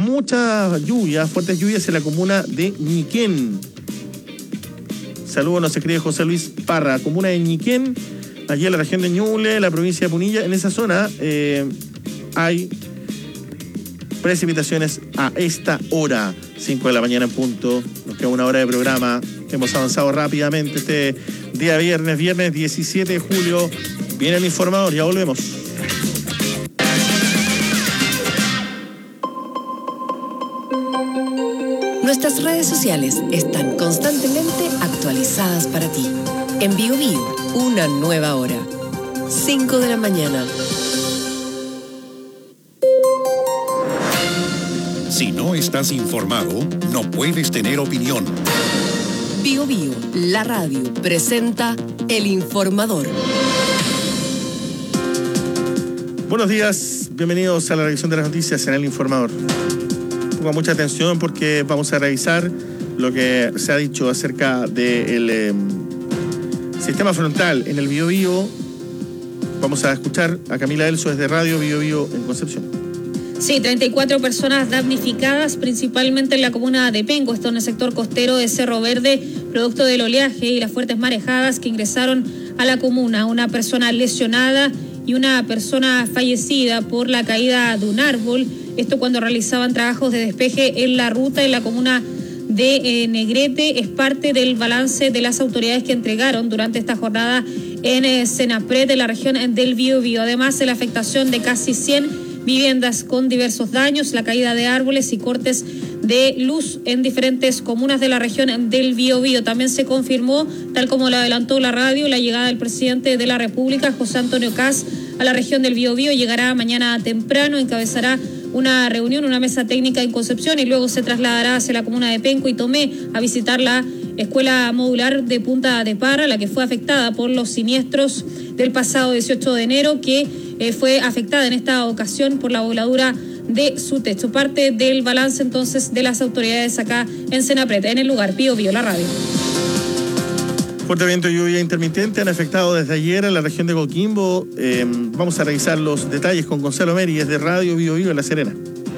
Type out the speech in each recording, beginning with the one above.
muchas lluvias, fuertes lluvias en la comuna de Ñiquén. Saludos, nos escribe José Luis Parra. Comuna de Ñiquén, allí en la región de Ñuble, la provincia de Punilla. En esa zona hay precipitaciones a esta hora, 5 de la mañana en punto. Nos queda una hora de programa. Hemos avanzado rápidamente este día viernes 17 de julio. Viene el informador, ya volvemos. Nuestras redes sociales están constantemente actualizadas para ti. En BioBio, una nueva hora. 5 de la mañana. Si no estás informado, no puedes tener opinión. BioBio, la radio, presenta El Informador. Buenos días, bienvenidos a la revisión de las noticias en El Informador. Ponga mucha atención porque vamos a revisar lo que se ha dicho acerca del sistema frontal en el BioBio. Vamos a escuchar a Camila Elso desde Radio BioBio en Concepción. Sí, 34 personas damnificadas, principalmente en la comuna de Penco, esto en el sector costero de Cerro Verde, producto del oleaje y las fuertes marejadas que ingresaron a la comuna. Una persona lesionada y una persona fallecida por la caída de un árbol. Esto cuando realizaban trabajos de despeje en la ruta en la comuna de Negrete. Es parte del balance de las autoridades que entregaron durante esta jornada en Senapred, de la región del Biobío. Además, de la afectación de casi 100 viviendas con diversos daños, la caída de árboles y cortes de luz en diferentes comunas de la región del Biobío. También se confirmó, tal como lo adelantó la radio, la llegada del presidente de la República, José Antonio Kast, a la región del Biobío. Llegará mañana temprano, encabezará una reunión, una mesa técnica en Concepción y luego se trasladará hacia la comuna de Penco y Tomé a visitar la escuela modular de Punta de Parra, la que fue afectada por los siniestros del pasado 18 de enero, que fue afectada en esta ocasión por la voladura de su techo. Parte del balance entonces de las autoridades acá en Senapred, en el lugar. BioBio, la radio. Fuerte viento y lluvia intermitente han afectado desde ayer a la región de Coquimbo. Vamos a revisar los detalles con Gonzalo Meríez de Radio BioBio en La Serena.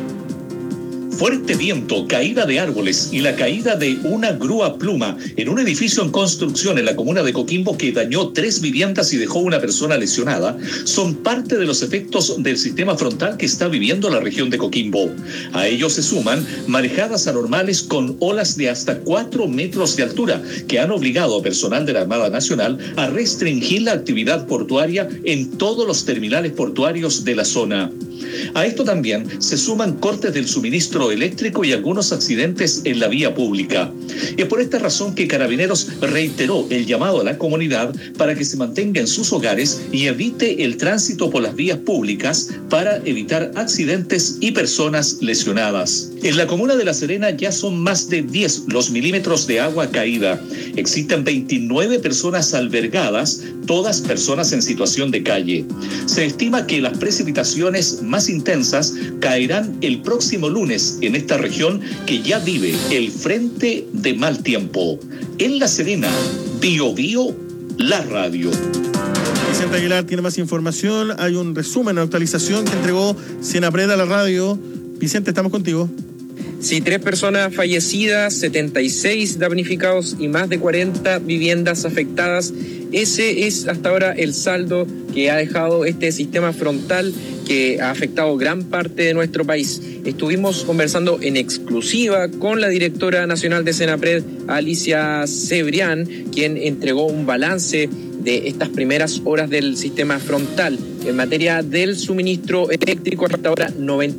Fuerte viento, caída de árboles y la caída de una grúa pluma en un edificio en construcción en la comuna de Coquimbo que dañó 3 viviendas y dejó una persona lesionada son parte de los efectos del sistema frontal que está viviendo la región de Coquimbo. A ello se suman marejadas anormales con olas de hasta 4 metros de altura que han obligado a personal de la Armada Nacional a restringir la actividad portuaria en todos los terminales portuarios de la zona. A esto también se suman cortes del suministro eléctrico y algunos accidentes en la vía pública. Es por esta razón que Carabineros reiteró el llamado a la comunidad para que se mantenga en sus hogares y evite el tránsito por las vías públicas para evitar accidentes y personas lesionadas. En la comuna de La Serena ya son más de 10 los milímetros de agua caída. Existen 29 personas albergadas, todas personas en situación de calle. Se estima que las precipitaciones más intensas caerán el próximo lunes en esta región que ya vive el frente de mal tiempo. En La Serena, BioBio, la radio. Vicente Aguilar tiene más información. Hay un resumen, una actualización que entregó Senapred a la radio. Vicente, estamos contigo. Sí, 3 personas fallecidas, 76 damnificados y más de 40 viviendas afectadas. Ese es hasta ahora el saldo que ha dejado este sistema frontal que ha afectado gran parte de nuestro país. Estuvimos conversando en exclusiva con la directora nacional de Senapred, Alicia Cebrián, quien entregó un balance de estas primeras horas del sistema frontal. En materia del suministro eléctrico, hasta ahora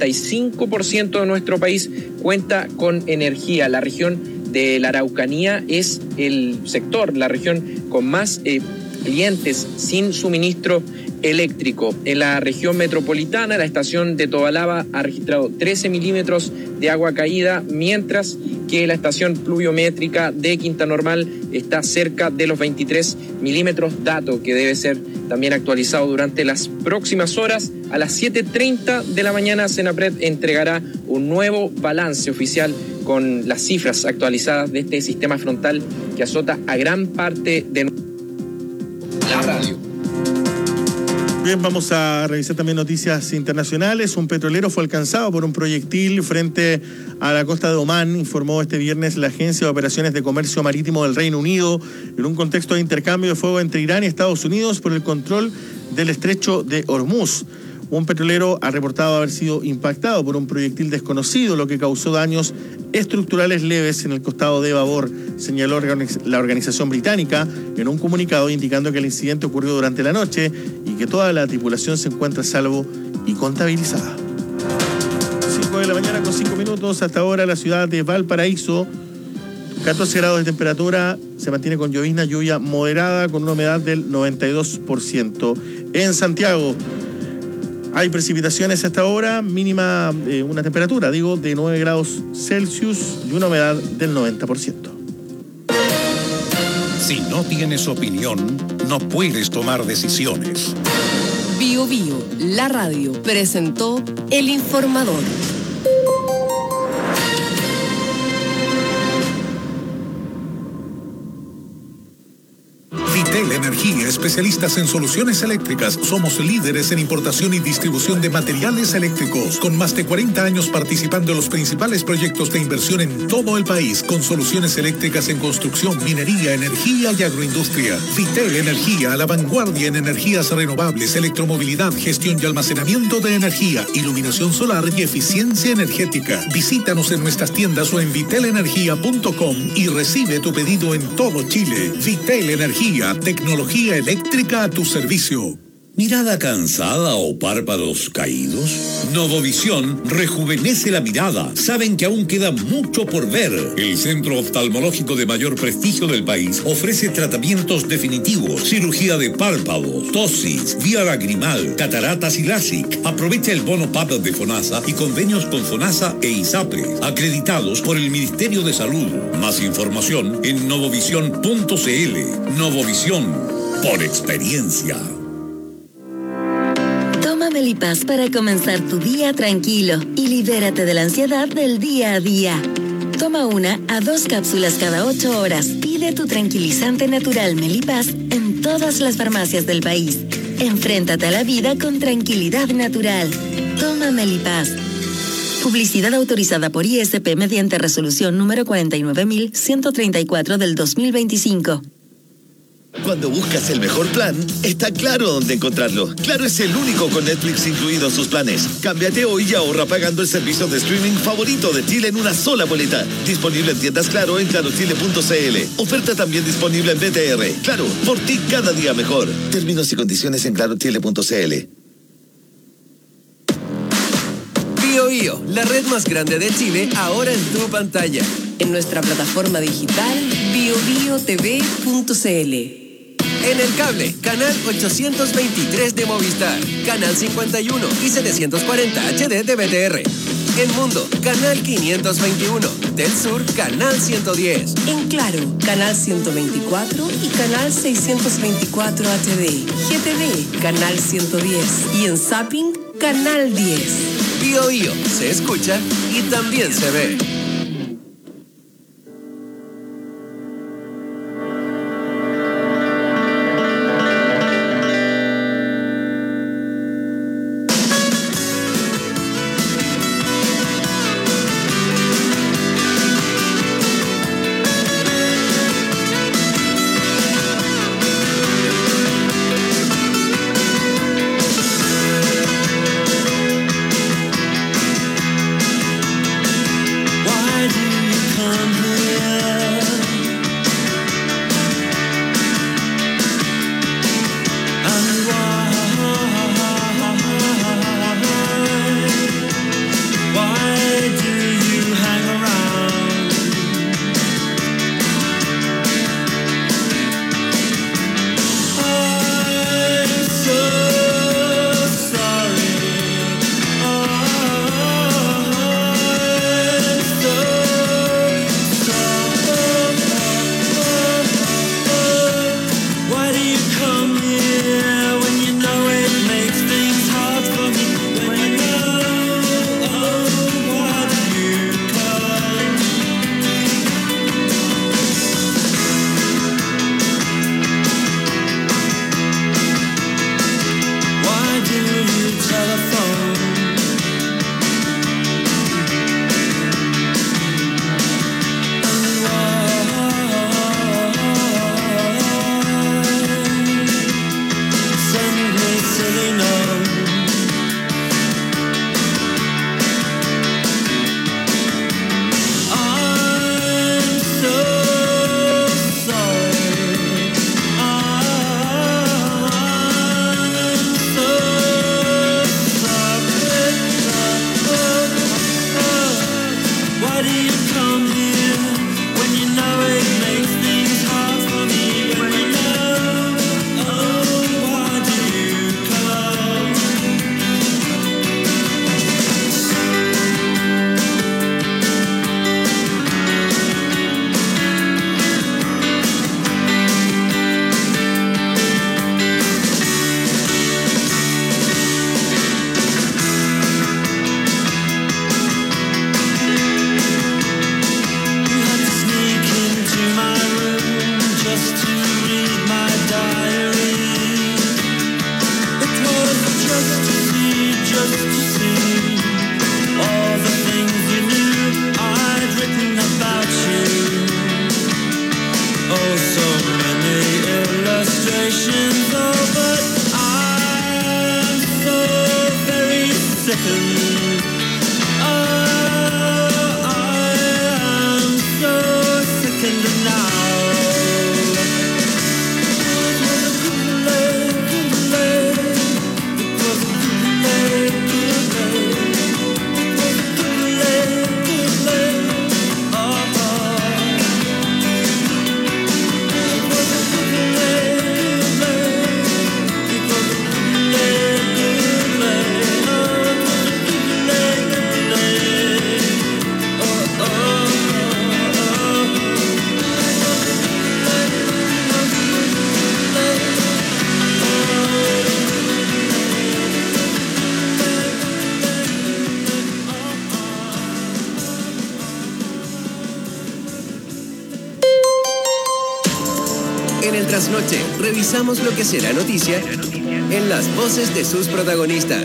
95% de nuestro país cuenta con energía. La región de la Araucanía es el sector, la región con más clientes sin suministro eléctrico. En la región metropolitana, la estación de Tobalaba ha registrado 13 milímetros de agua caída, mientras que la estación pluviométrica de Quinta Normal está cerca de los 23 milímetros, dato que debe ser también actualizado durante las próximas horas. A las 7:30 de la mañana, Senapred entregará un nuevo balance oficial con las cifras actualizadas de este sistema frontal que azota a gran parte de la radio. Bien, vamos a revisar también noticias internacionales. Un petrolero fue alcanzado por un proyectil frente a la costa de Omán, informó este viernes la Agencia de Operaciones de Comercio Marítimo del Reino Unido, en un contexto de intercambio de fuego entre Irán y Estados Unidos por el control del estrecho de Hormuz. Un petrolero ha reportado haber sido impactado por un proyectil desconocido, lo que causó daños estructurales leves en el costado de Babor, señaló la organización británica en un comunicado indicando que el incidente ocurrió durante la noche y que toda la tripulación se encuentra a salvo y contabilizada. 5 de la mañana con 5 minutos, hasta ahora la ciudad de Valparaíso, 14 grados de temperatura, se mantiene con llovizna, lluvia moderada con una humedad del 92%. En Santiago hay precipitaciones hasta ahora, mínima, una temperatura, de 9 grados Celsius y una humedad del 90%. Si no tienes opinión, no puedes tomar decisiones. Bio Bio, la radio, presentó El Informador. Vitel Energía, especialistas en soluciones eléctricas. Somos líderes en importación y distribución de materiales eléctricos, con más de 40 años participando en los principales proyectos de inversión en todo el país, con soluciones eléctricas en construcción, minería, energía y agroindustria. Vitel Energía, a la vanguardia en energías renovables, electromovilidad, gestión y almacenamiento de energía, iluminación solar y eficiencia energética. Visítanos en nuestras tiendas o en vitelenergia.com y recibe tu pedido en todo Chile. Vitel Energía, tecnología eléctrica a tu servicio. ¿Mirada cansada o párpados caídos? Novovisión rejuvenece la mirada. Saben que aún queda mucho por ver. El centro oftalmológico de mayor prestigio del país ofrece tratamientos definitivos, cirugía de párpados, tosis, vía lagrimal, cataratas y LASIK. Aprovecha el bono PAP de FONASA y convenios con FONASA e ISAPRES, acreditados por el Ministerio de Salud. Más información en novovisión.cl. Novovisión, por experiencia. Toma Melipaz para comenzar tu día tranquilo y libérate de la ansiedad del día a día. Toma 1 a 2 cápsulas cada 8 horas. Pide tu tranquilizante natural Melipaz en todas las farmacias del país. Enfréntate a la vida con tranquilidad natural. Toma Melipaz. Publicidad autorizada por ISP mediante resolución número 49.134 del 2025. Cuando buscas el mejor plan, está Claro dónde encontrarlo. Claro es el único con Netflix incluido en sus planes. Cámbiate hoy y ahorra pagando el servicio de streaming favorito de Chile en una sola boleta. Disponible en tiendas Claro en clarochile.cl. Oferta también disponible en BTR. Claro, por ti cada día mejor. Términos y condiciones en clarochile.cl. BioBio, la red más grande de Chile, ahora en tu pantalla. En nuestra plataforma digital biobiotv.cl. En el cable, canal 823 de Movistar, canal 51 y 740 HD de BTR. En Mundo, canal 521. Del Sur, canal 110. En Claro, canal 124 y canal 624 HD. GTV, canal 110. Y en Zapping, canal 10. BioBio, se escucha y también se ve. En el Trasnoche, revisamos lo que será noticia en las voces de sus protagonistas.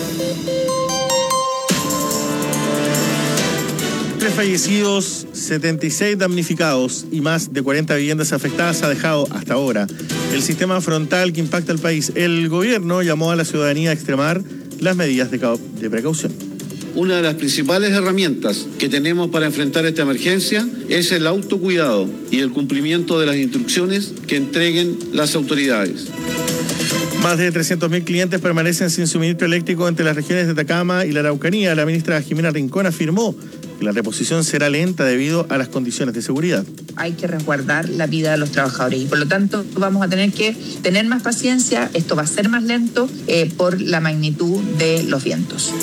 3 fallecidos, 76 damnificados y más de 40 viviendas afectadas ha dejado hasta ahora el sistema frontal que impacta al país. El gobierno llamó a la ciudadanía a extremar las medidas de precaución. Una de las principales herramientas que tenemos para enfrentar esta emergencia es el autocuidado y el cumplimiento de las instrucciones que entreguen las autoridades. Más de 300.000 clientes permanecen sin suministro eléctrico entre las regiones de Atacama y la Araucanía. La ministra Jimena Rincón afirmó que la reposición será lenta debido a las condiciones de seguridad. Hay que resguardar la vida de los trabajadores y por lo tanto vamos a tener que tener más paciencia. Esto va a ser más lento por la magnitud de los vientos.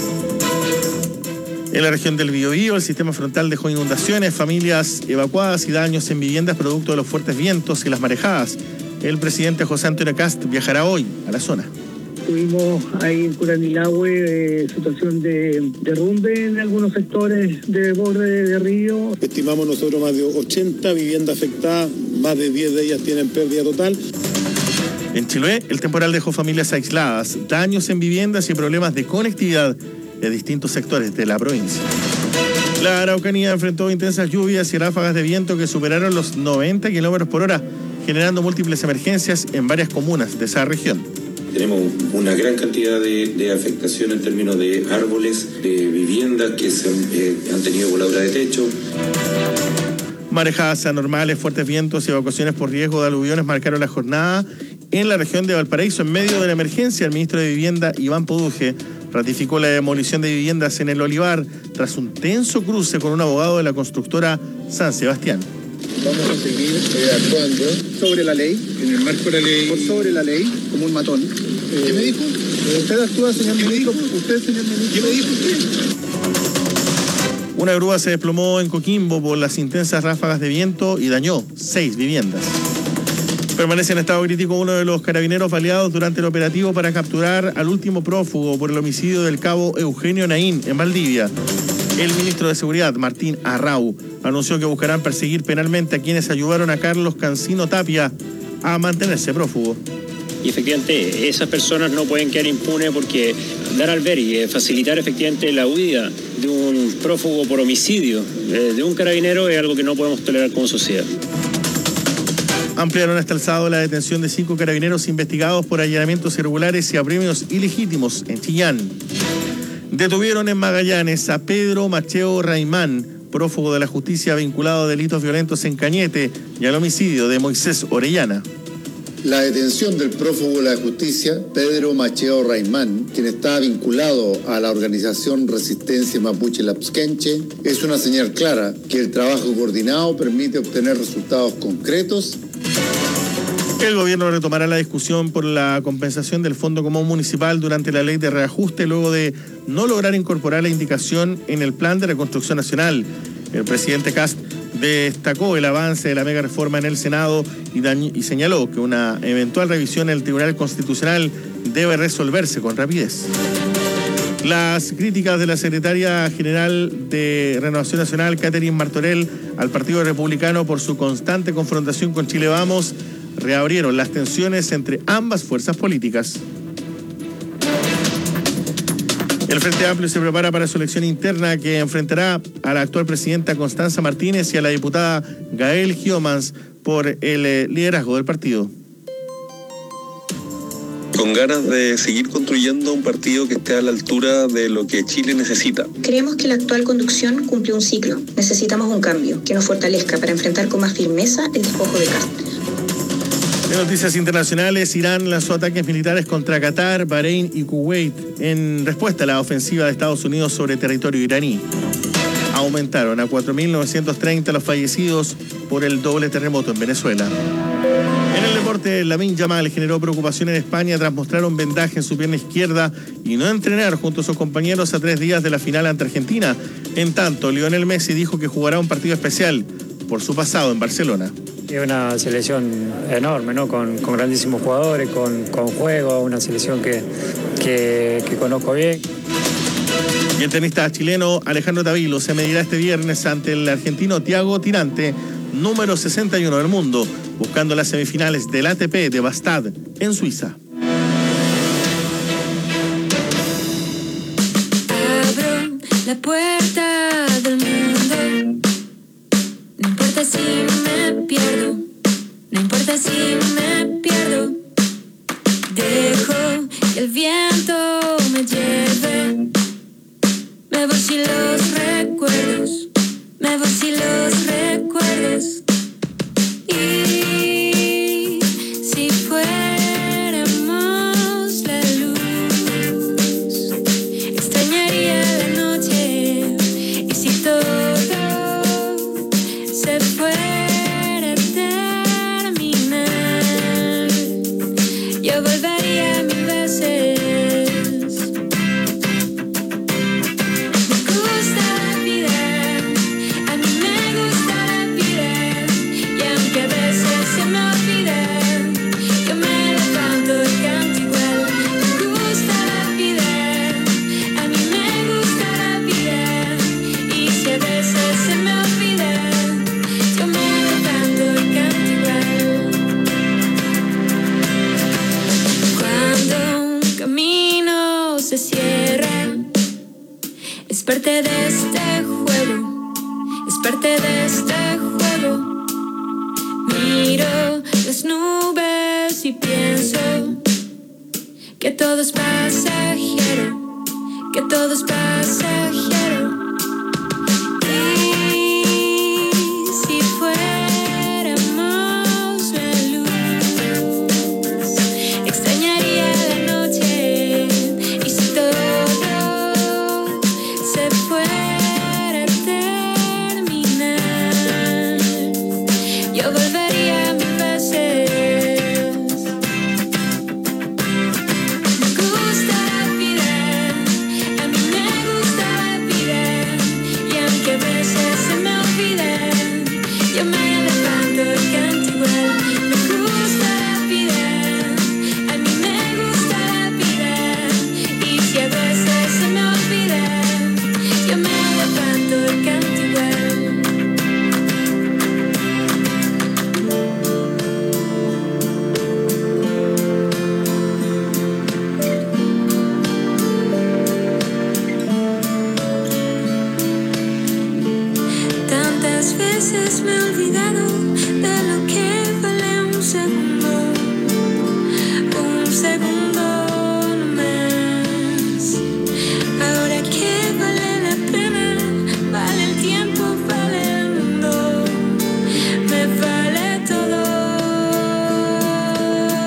En la región del Biobío, el sistema frontal dejó inundaciones, familias evacuadas y daños en viviendas producto de los fuertes vientos y las marejadas. El presidente José Antonio Kast viajará hoy a la zona. Tuvimos ahí en Curanilahue situación de derrumbe en algunos sectores de borde de río. Estimamos nosotros más de 80 viviendas afectadas, más de 10 de ellas tienen pérdida total. En Chiloé, el temporal dejó familias aisladas, daños en viviendas y problemas de conectividad de distintos sectores de la provincia. La Araucanía enfrentó intensas lluvias y ráfagas de viento que superaron los 90 kilómetros por hora, generando múltiples emergencias en varias comunas de esa región. Tenemos una gran cantidad de afectación en términos de árboles, de viviendas que han tenido voladura de techo. Marejadas anormales, fuertes vientos y evacuaciones por riesgo de aluviones marcaron la jornada en la región de Valparaíso. En medio de la emergencia, el ministro de Vivienda, Iván Poduje, ratificó la demolición de viviendas en el Olivar tras un tenso cruce con un abogado de la constructora San Sebastián. Vamos a seguir actuando sobre la ley, en el marco de la ley, por sobre la ley, como un matón. ¿Qué me dijo? Usted actúa, señor ministro. Usted, señor ministro. ¿Qué me dijo usted? Una grúa se desplomó en Coquimbo por las intensas ráfagas de viento y dañó 6 viviendas. Permanece en estado crítico uno de los carabineros baleados durante el operativo para capturar al último prófugo por el homicidio del cabo Eugenio Naín en Valdivia. El ministro de Seguridad, Martín Arrau, anunció que buscarán perseguir penalmente a quienes ayudaron a Carlos Cancino Tapia a mantenerse prófugo. Y efectivamente esas personas no pueden quedar impunes porque dar al ver y facilitar efectivamente la huida de un prófugo por homicidio de un carabinero es algo que no podemos tolerar como sociedad. Ampliaron hasta el sábado la detención de 5 carabineros investigados por allanamientos irregulares y apremios ilegítimos en Chillán. Detuvieron en Magallanes a Pedro Macheo Raimán, prófugo de la justicia vinculado a delitos violentos en Cañete y al homicidio de Moisés Orellana. La detención del prófugo de la justicia, Pedro Macheo Raimán, quien está vinculado a la organización Resistencia Mapuche Lapskenche, es una señal clara que el trabajo coordinado permite obtener resultados concretos. El gobierno retomará la discusión por la compensación del Fondo Común Municipal durante la ley de reajuste luego de no lograr incorporar la indicación en el Plan de Reconstrucción Nacional. El presidente Kast destacó el avance de la mega reforma en el Senado y señaló que una eventual revisión en el Tribunal Constitucional debe resolverse con rapidez. Las críticas de la secretaria general de Renovación Nacional, Catherine Martorell, al Partido Republicano por su constante confrontación con Chile Vamos reabrieron las tensiones entre ambas fuerzas políticas. El Frente Amplio se prepara para su elección interna que enfrentará a la actual presidenta Constanza Martínez y a la diputada Gael Giomans por el liderazgo del partido. Con ganas de seguir construyendo un partido que esté a la altura de lo que Chile necesita. Creemos que la actual conducción cumplió un ciclo. Necesitamos un cambio que nos fortalezca para enfrentar con más firmeza el despojo de Castro. En noticias internacionales, Irán lanzó ataques militares contra Qatar, Bahrein y Kuwait en respuesta a la ofensiva de Estados Unidos sobre territorio iraní. Aumentaron a 4.930 los fallecidos por el doble terremoto en Venezuela. En el deporte, Lamine Yamal generó preocupación en España tras mostrar un vendaje en su pierna izquierda y no entrenar junto a sus compañeros a 3 días de la final ante Argentina. En tanto, Lionel Messi dijo que jugará un partido especial por su pasado en Barcelona. Es una selección enorme, ¿no? Con grandísimos jugadores, con juego, una selección que conozco bien. Y el tenista chileno Alejandro Tavilo se medirá este viernes ante el argentino Thiago Tirante, número 61 del mundo, buscando las semifinales del ATP de Bastad en Suiza. Abro la puerta del mundo. No importa si me pierdo, no importa si me pierdo. Dejo que el viento me lleve. Me voy sin los recuerdos, me voy sin los recuerdos. Y si fuéramos la luz, extrañaría la noche. Y si todo se fuera a terminar, yo volvería 1000 veces. Es parte de este juego, es parte de este juego. Miro las nubes y pienso que todo es pasajero, que todo es pasajero. Y si fuéramos la luz, extrañaría la noche. Y si todo se fuera a terminar, yo volvería 1000 veces. Me gusta la vida, a mí me gusta la vida. Y aunque a veces se me olvida, yo me levanto y canto igual. Me gusta la vida, a mí me gusta la vida. Y si a veces se me olvida, yo me levanto y canto igual. Tantas veces me he olvidado de lo que vale un segundo no más. Ahora que vale la pena, vale el tiempo, vale el mundo, me vale todo.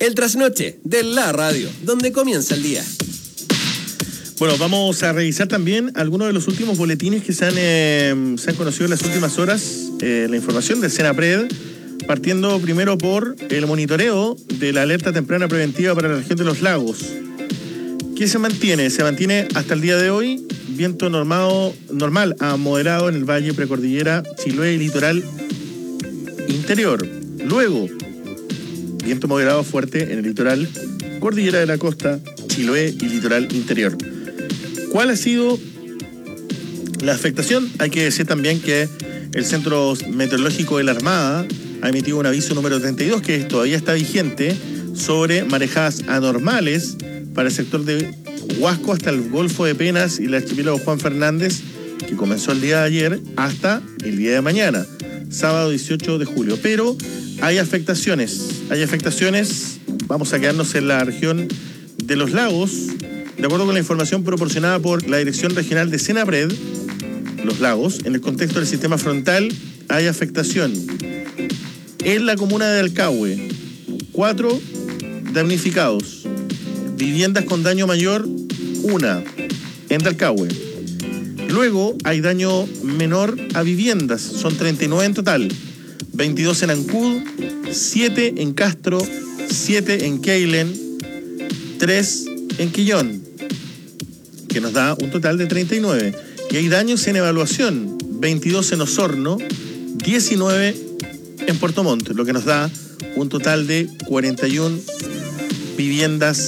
El trasnoche de la radio, donde comienza el día. Bueno, vamos a revisar también algunos de los últimos boletines que se han conocido en las últimas horas. La información del Senapred, partiendo primero por el monitoreo de la alerta temprana preventiva para la región de los lagos. ¿Qué se mantiene? Se mantiene hasta el día de hoy viento normal a moderado en el valle precordillera, Chiloé y litoral interior. Luego, viento moderado fuerte en el litoral, cordillera de la costa, Chiloé y litoral interior. ¿Cuál ha sido la afectación? Hay que decir también que el Centro Meteorológico de la Armada ha emitido un aviso número 32 que todavía está vigente sobre marejadas anormales para el sector de Huasco hasta el Golfo de Penas y el archipiélago Juan Fernández, que comenzó el día de ayer hasta el día de mañana, sábado 18 de julio. Pero hay afectaciones. Vamos a quedarnos en la región de los lagos. De acuerdo con la información proporcionada por la Dirección Regional de Senapred, los lagos, en el contexto del sistema frontal, hay afectación. En la comuna de Alcahue, 4 damnificados. Viviendas con daño mayor, 1 en Dalcahue. Luego hay daño menor a viviendas, son 39 en total. 22 en Ancud, 7 en Castro, 7 en Keilen, 3 en Quillón, que nos da un total de 39. Y hay daños en evaluación, 22 en Osorno, 19 en Puerto Montt, lo que nos da un total de 41 viviendas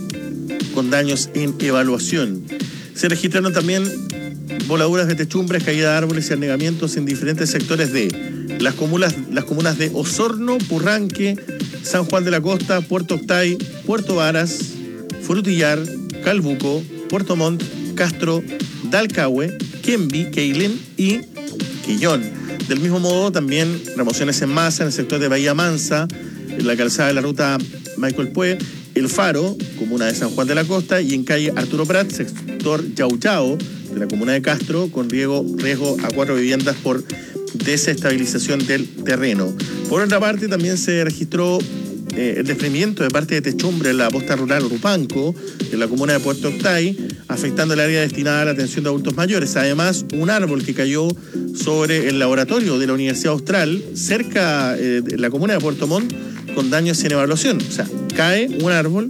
con daños en evaluación. Se registraron también voladuras de techumbres, caída de árboles y anegamientos en diferentes sectores de las comunas de Osorno, Purranque, San Juan de la Costa, Puerto Octay, Puerto Varas, Frutillar, Calbuco, Puerto Montt, Castro, Dalcahue, Quemby, Keilen y Quillón. Del mismo modo, también remociones en masa en el sector de Bahía Mansa, en la calzada de la ruta Michael Pue, El Faro, comuna de San Juan de la Costa, y en calle Arturo Prat, sector Yauchao, de la comuna de Castro, con riesgo a 4 viviendas por desestabilización del terreno. Por otra parte, también se registró el desprendimiento de parte de techumbre en la posta rural Rupanco, en la comuna de Puerto Octay, afectando el área destinada a la atención de adultos mayores. Además, un árbol que cayó sobre el laboratorio de la Universidad Austral, cerca de la comuna de Puerto Montt, con daños en evaluación. O sea, cae un árbol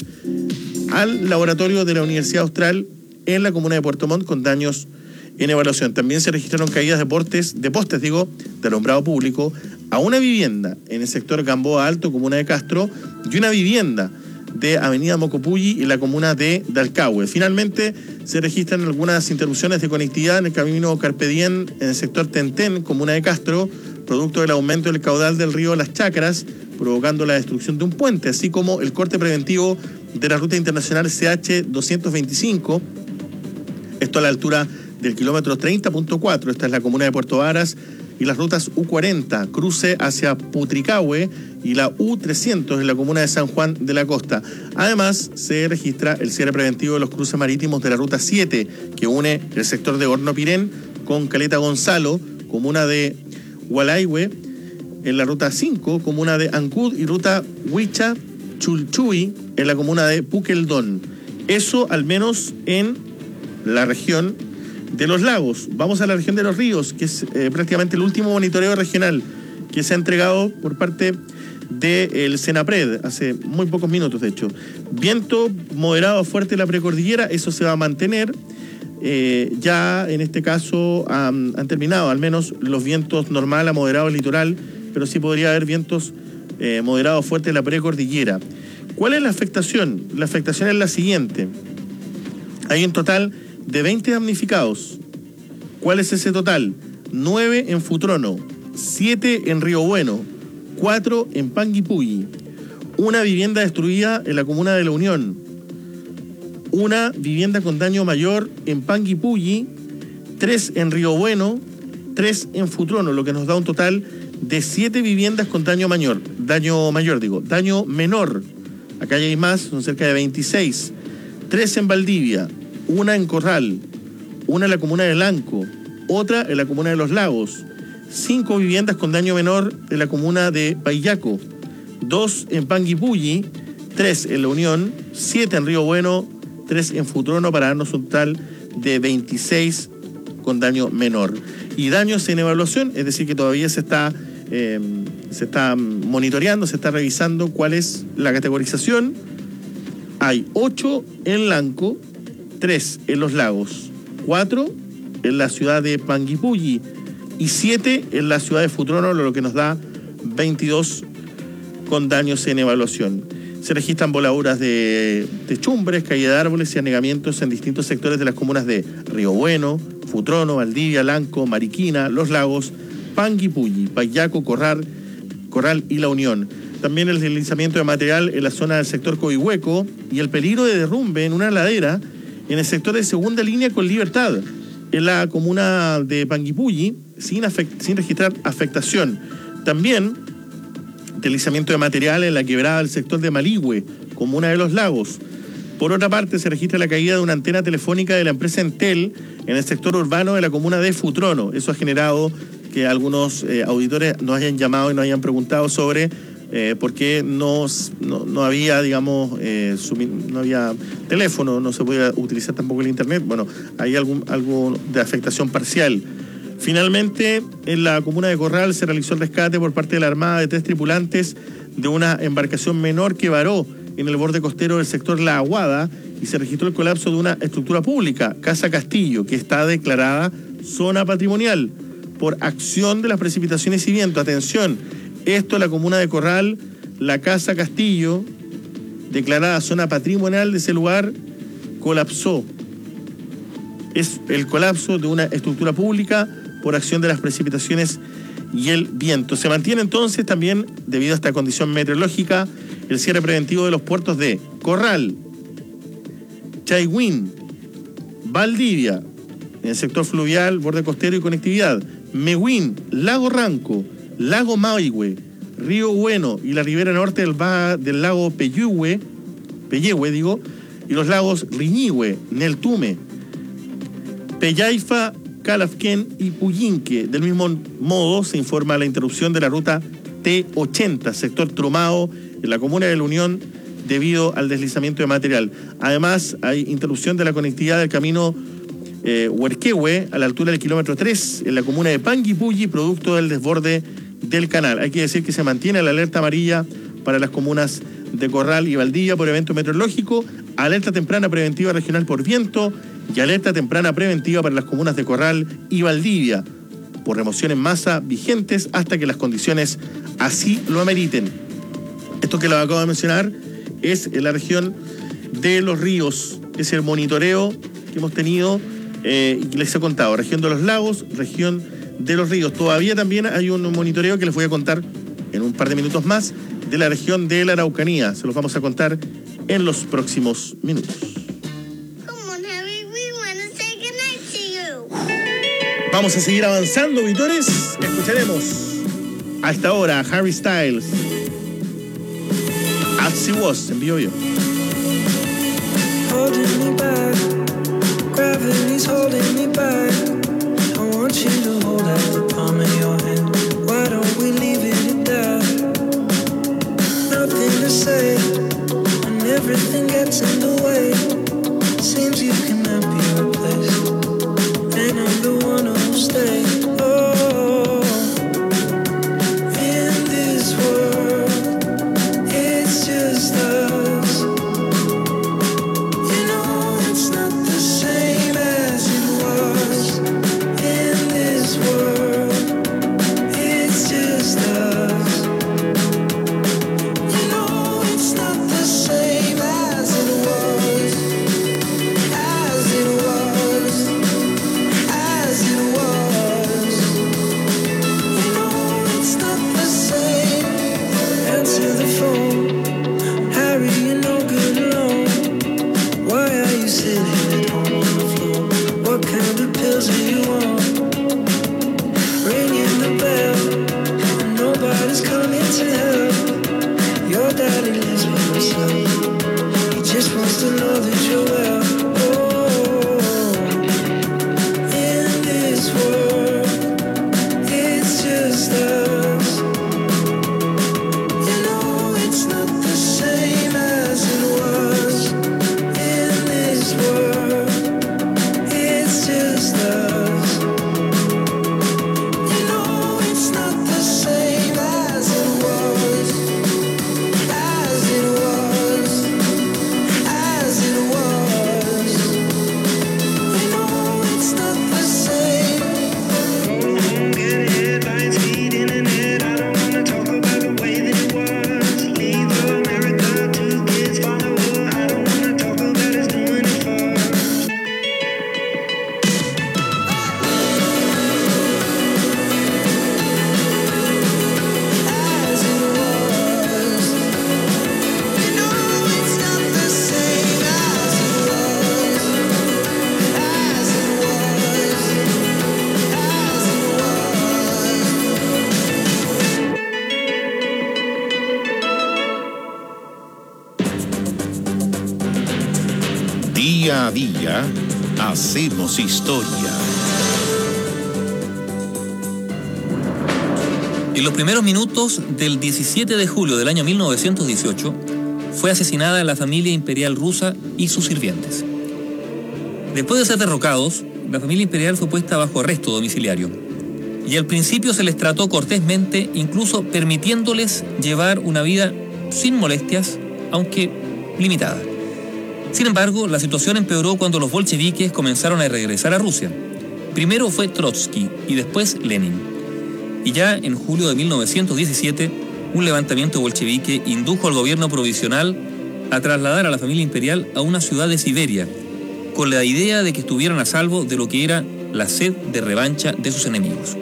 al laboratorio de la Universidad Austral en la comuna de Puerto Montt con daños en evaluación. También se registraron caídas de postes, de alumbrado público a una vivienda en el sector Gamboa Alto, comuna de Castro, y una vivienda de Avenida Mocopulli en la comuna de Dalcahue. Finalmente, se registran algunas interrupciones de conectividad en el camino Carpe Diem en el sector Tentén, comuna de Castro, producto del aumento del caudal del río Las Chacras, provocando la destrucción de un puente, así como el corte preventivo de la ruta internacional CH 225, esto a la altura del kilómetro 30.4, esta es la comuna de Puerto Varas, y las rutas U40, cruce hacia Putricahue, y la U300 en la comuna de San Juan de la Costa. Además, se registra el cierre preventivo de los cruces marítimos de la ruta 7, que une el sector de Horno Pirén con Caleta Gonzalo, comuna de Hualaihue, en la ruta 5, comuna de Ancud, y ruta Huicha Chulchuy, en la comuna de Puqueldón. Eso al menos en la región de los lagos. Vamos a la región de los ríos, que es prácticamente el último monitoreo regional que se ha entregado por parte del Senapred hace muy pocos minutos, de hecho. Viento moderado fuerte en la precordillera, eso se va a mantener. Ya en este caso han terminado al menos los vientos normal a moderado litoral, pero sí podría haber vientos moderados fuertes en la precordillera. ¿Cuál es la afectación? La afectación es la siguiente. Hay un total de 20 damnificados. ¿Cuál es ese total? 9 en Futrono, 7 en Río Bueno, 4 en Panguipulli, una vivienda destruida en la comuna de La Unión, una vivienda con daño mayor en Panguipulli, 3 en Río Bueno, 3 en Futrono, lo que nos da un total de 7 viviendas con daño menor. Acá hay más, son cerca de 26. 3 en Valdivia, una en Corral, una en la comuna de Lanco, otra en la comuna de Los Lagos, 5 viviendas con daño menor en la comuna de Paillaco, 2 en Panguipulli, 3 en La Unión, 7 en Río Bueno, 3 en Futrono, para darnos un total de 26 con daño menor. Y daños en evaluación, es decir, que todavía se está monitoreando, se está revisando cuál es la categorización. Hay 8 en Lanco, 3 en Los Lagos, 4 en la ciudad de Panguipulli y 7 en la ciudad de Futrono, lo que nos da 22 con daños en evaluación. Se registran voladuras de techumbres, caída de árboles y anegamientos en distintos sectores de las comunas de Río Bueno, Futrono, Valdivia, Lanco, Mariquina, Los Lagos, Panguipulli, Payaco, Corral y La Unión. También el deslizamiento de material en la zona del sector Coihueco y el peligro de derrumbe en una ladera en el sector de segunda línea con Libertad, en la comuna de Panguipulli, sin registrar afectación. También deslizamiento de material en la quebrada del sector de Maligüe, comuna de Los Lagos. Por otra parte, se registra la caída de una antena telefónica de la empresa Entel en el sector urbano de la comuna de Futrono. Eso ha generado que algunos auditores nos hayan llamado y nos hayan preguntado sobre por qué no había, digamos, no había teléfono, no se podía utilizar tampoco el internet. Bueno, hay algo de afectación parcial. Finalmente, en la comuna de Corral se realizó el rescate por parte de la Armada de 3 tripulantes de una embarcación menor que varó en el borde costero del sector La Aguada y se registró el colapso de una estructura pública, Casa Castillo, que está declarada zona patrimonial por acción de las precipitaciones y viento. Atención, esto en la comuna de Corral, la Casa Castillo, declarada zona patrimonial de ese lugar, colapsó. Es el colapso de una estructura pública por acción de las precipitaciones y el viento. Se mantiene entonces también, debido a esta condición meteorológica, el cierre preventivo de los puertos de Corral, Chaihuín, Valdivia, en el sector fluvial, borde costero y conectividad, Mehuín, Lago Ranco, Lago Maihue, Río Bueno y la ribera norte del lago Peyehue, y los lagos Riñihue, Neltume, Pellaifa, Calafquén y Puyinque. Del mismo modo, se informa la interrupción de la ruta T80, sector Trumao, en la comuna de La Unión, debido al deslizamiento de material. Además, hay interrupción de la conectividad del camino Huerquehue, a la altura del kilómetro 3, en la comuna de Panguipulli, producto del desborde del canal. Hay que decir que se mantiene la alerta amarilla para las comunas de Corral y Valdivia por evento meteorológico, alerta temprana preventiva regional por viento y alerta temprana preventiva para las comunas de Corral y Valdivia por remoción en masa vigentes hasta que las condiciones así lo ameriten. Esto que lo acabo de mencionar es en la región de los ríos, es el monitoreo que hemos tenido y les he contado, región de los lagos, región de los ríos. Todavía también hay un monitoreo que les voy a contar en un par de minutos más de la región de la Araucanía. Se los vamos a contar en los próximos minutos. Vamos a seguir avanzando, auditores. Escucharemos a esta hora a Harry Styles, As It Was, en vivo yo. Holding me back, gravity's holding me back. I want you to hold out the palm of your hand. Why don't we leave it at that? Nothing to say, when everything gets in the way. Seems you cannot be replaced, and I'm the one who'll stay. Oh, in this world, it's just us. You know it's not the same as it was. In this world, it's just us. You know it's not the same as it was. As it was. As it was. You know it's not the same. Answer the phone, Harry, you're no good alone. Why are you sitting at home on the floor? What kind of pills are you on? Ringing the bell, and nobody's coming to help. Your daddy lives by himself. He just wants to know that you're well. Oh, in this world, it's just us. You know it's not the same as Día a día hacemos historia. En los primeros minutos del 17 de julio del año 1918 fue asesinada la familia imperial rusa y sus sirvientes. Después de ser derrocados, la familia imperial fue puesta bajo arresto domiciliario y al principio se les trató cortésmente, incluso permitiéndoles llevar una vida sin molestias, aunque limitada. Sin embargo, la situación empeoró cuando los bolcheviques comenzaron a regresar a Rusia. Primero fue Trotsky y después Lenin. Y ya en julio de 1917, un levantamiento bolchevique indujo al gobierno provisional a trasladar a la familia imperial a una ciudad de Siberia, con la idea de que estuvieran a salvo de lo que era la sed de revancha de sus enemigos.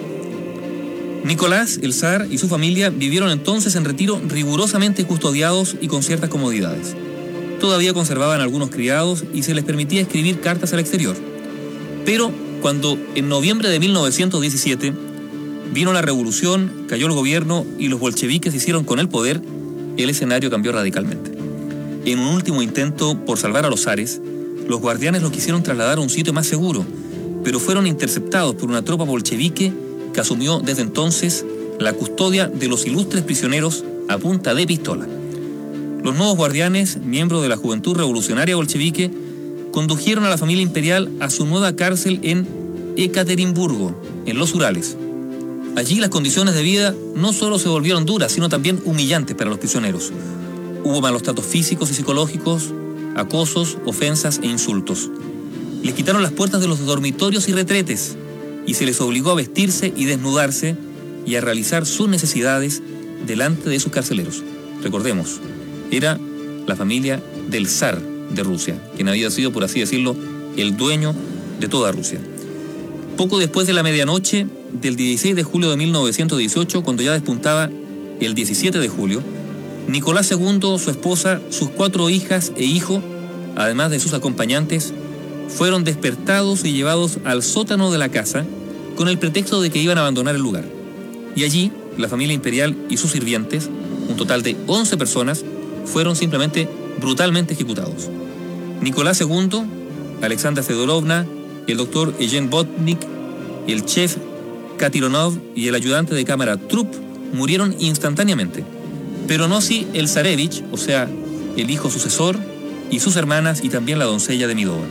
Nicolás, el zar y su familia vivieron entonces en retiro rigurosamente custodiados y con ciertas comodidades. Todavía conservaban algunos criados y se les permitía escribir cartas al exterior. Pero cuando en noviembre de 1917 vino la revolución, cayó el gobierno y los bolcheviques hicieron con el poder, el escenario cambió radicalmente. En un último intento por salvar a los zares, los guardianes los quisieron trasladar a un sitio más seguro, pero fueron interceptados por una tropa bolchevique que asumió desde entonces la custodia de los ilustres prisioneros a punta de pistola. Los nuevos guardianes, miembros de la Juventud Revolucionaria Bolchevique, condujeron a la familia imperial a su nueva cárcel en Ekaterimburgo, en los Urales. Allí las condiciones de vida no solo se volvieron duras, sino también humillantes para los prisioneros. Hubo malos tratos físicos y psicológicos, acosos, ofensas e insultos. Les quitaron las puertas de los dormitorios y retretes y se les obligó a vestirse y desnudarse y a realizar sus necesidades delante de sus carceleros. Recordemos, era la familia del zar de Rusia, quien había sido, por así decirlo, el dueño de toda Rusia. Poco después de la medianoche del 16 de julio de 1918, cuando ya despuntaba el 17 de julio, Nicolás II, su esposa, sus 4 hijas e hijo, además de sus acompañantes, fueron despertados y llevados al sótano de la casa con el pretexto de que iban a abandonar el lugar. Y allí, la familia imperial y sus sirvientes, un total de 11 personas, fueron simplemente brutalmente ejecutados. Nicolás II, Alexandra Fedorovna, el doctor Eugene Botnik, el chef Katironov y el ayudante de cámara Trup murieron instantáneamente, pero no así el zarevich, o sea, el hijo sucesor, y sus hermanas y también la doncella de Midova.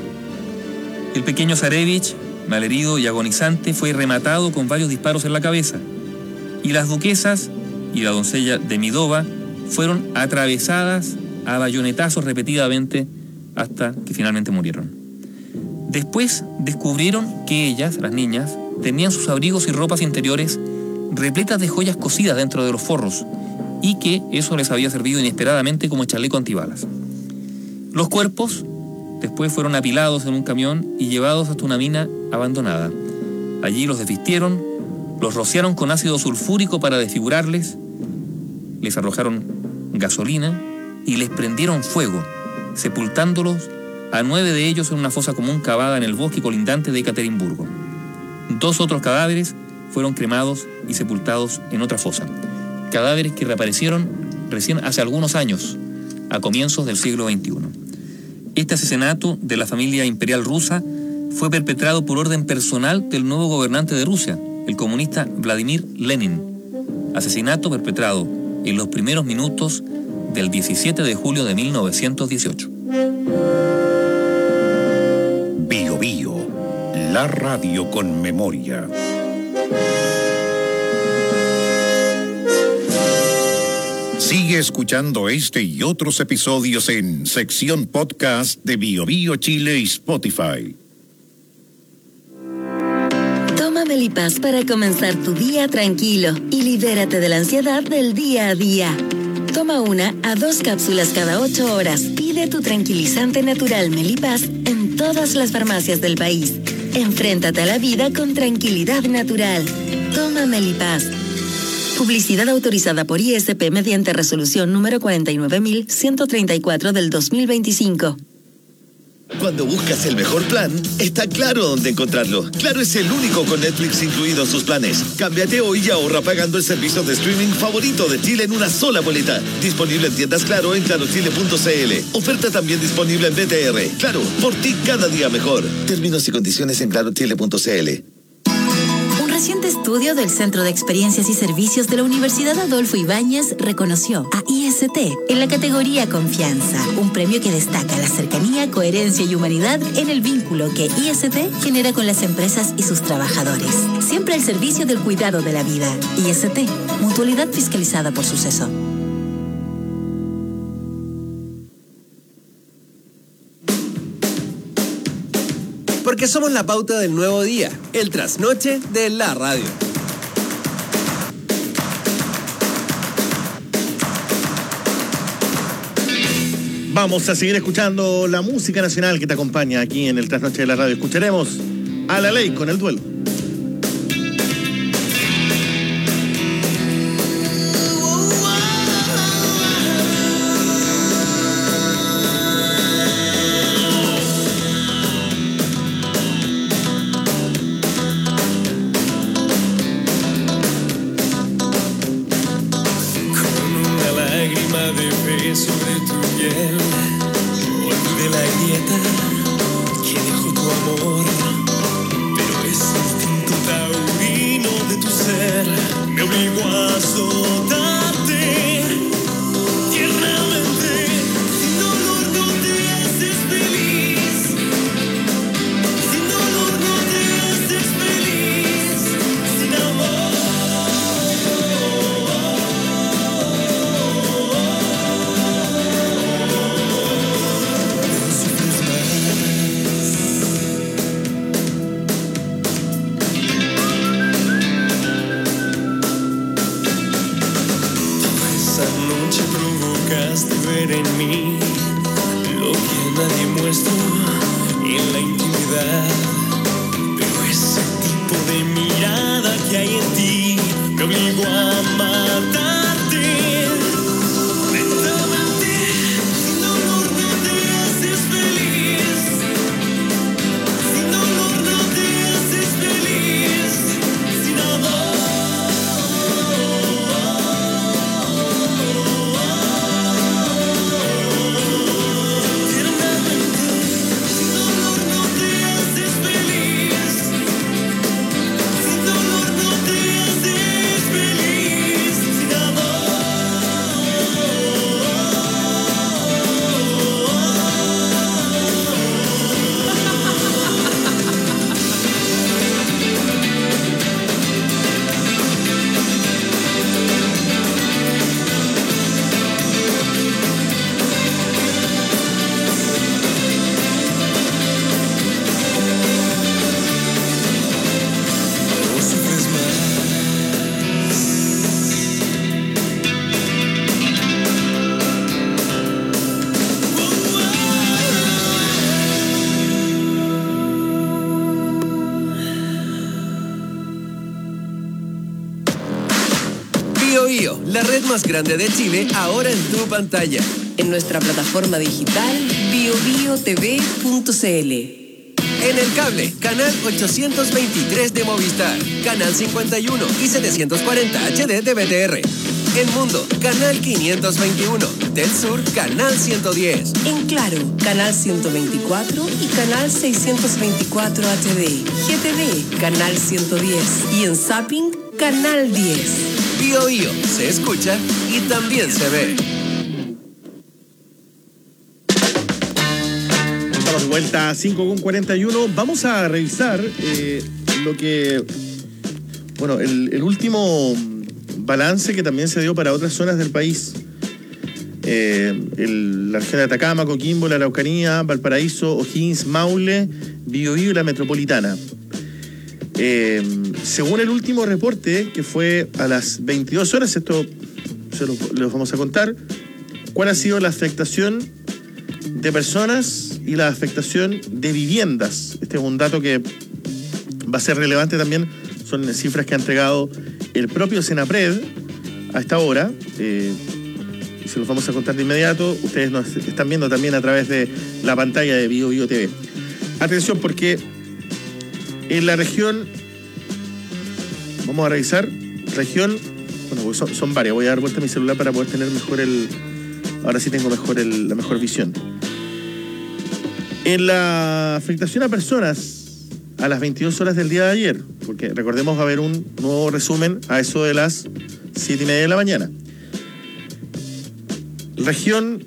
El pequeño zarevich, malherido y agonizante, fue rematado con varios disparos en la cabeza, y las duquesas y la doncella de Midova fueron atravesadas a bayonetazos repetidamente hasta que finalmente murieron. Después descubrieron que ellas, las niñas, tenían sus abrigos y ropas interiores repletas de joyas cosidas dentro de los forros y que eso les había servido inesperadamente como chaleco antibalas. Los cuerpos después fueron apilados en un camión y llevados hasta una mina abandonada. Allí los desvistieron, los rociaron con ácido sulfúrico para desfigurarles, les arrojaron gasolina y les prendieron fuego, sepultándolos a 9 de ellos en una fosa común cavada en el bosque colindante de Ekaterimburgo. 2 otros cadáveres fueron cremados y sepultados en otra fosa. Cadáveres que reaparecieron recién hace algunos años, a comienzos del siglo XXI. Este asesinato de la familia imperial rusa fue perpetrado por orden personal del nuevo gobernante de Rusia, el comunista Vladimir Lenin. Asesinato perpetrado en los primeros minutos del 17 de julio de 1918. Bio Bio, la radio con memoria. Sigue escuchando este y otros episodios en sección podcast de Bio Bio Chile y Spotify. Toma Melipaz para comenzar tu día tranquilo y libérate de la ansiedad del día a día. Toma 1 a 2 cápsulas cada 8 horas. Pide tu tranquilizante natural Melipaz en todas las farmacias del país. Enfréntate a la vida con tranquilidad natural. Toma Melipaz. Publicidad autorizada por ISP mediante resolución número 49.134 del 2025. Cuando buscas el mejor plan, está claro dónde encontrarlo. Claro es el único con Netflix incluido en sus planes. Cámbiate hoy y ahorra pagando el servicio de streaming favorito de Chile en una sola boleta. Disponible en tiendas Claro en clarochile.cl. Oferta también disponible en BTR. Claro, por ti cada día mejor. Términos y condiciones en clarochile.cl. Un reciente estudio del Centro de Experiencias y Servicios de la Universidad Adolfo Ibáñez reconoció a IST en la categoría Confianza, un premio que destaca la cercanía, coherencia y humanidad en el vínculo que IST genera con las empresas y sus trabajadores. Siempre al servicio del cuidado de la vida. IST, mutualidad fiscalizada por Suceso. Porque somos la pauta del nuevo día, el trasnoche de la radio. Vamos a seguir escuchando la música nacional que te acompaña aquí en el Trasnoche de la Radio. Escucharemos a La Ley con El Duelo. Sobre tu piel, olvidé la grieta que dejó tu amor, pero ese instinto taurino de tu ser me obligó a azotarte tiernamente. Sin dolor no te haces feliz, sin dolor no te haces feliz, sin amor. Ver en mí lo que a nadie muestro en la intimidad, pero ese tipo de mirada que hay en ti me obligó a matarte lentamente. Sin dolor no te haces feliz, sin dolor no te haces feliz, sin amor. La red más grande de Chile, ahora en tu pantalla. En nuestra plataforma digital biobiotv.cl. En el cable, canal 823 de Movistar, canal 51 y 740 HD de BTR. En Mundo, canal 521. Del Sur, canal 110. En Claro, canal 124 y canal 624 HD. GTV, canal 110. Y en Zapping, canal 10. Bio Bio, se escucha y también se ve. Estamos de vuelta a 5:41. Vamos a revisar lo que... Bueno, el último balance que también se dio para otras zonas del país. La región de Atacama, Coquimbo, la Araucanía, Valparaíso, O'Higgins, Maule, Biobío y la Metropolitana. Según el último reporte, que fue a las 22 horas, esto se los vamos a contar, cuál ha sido la afectación de personas y la afectación de viviendas. Este es un dato que va a ser relevante también, son cifras que ha entregado el propio Senapred a esta hora. se los vamos a contar de inmediato. Ustedes nos están viendo también a través de la pantalla de Bio Bio TV. Atención, porque en la región, vamos a revisar, región, bueno, pues son varias, voy a dar vuelta a mi celular para poder tener mejor ahora sí tengo la mejor visión. En la afectación a personas a las 22 horas del día de ayer, porque recordemos va a haber un nuevo resumen a eso de las 7:30 de la mañana. Región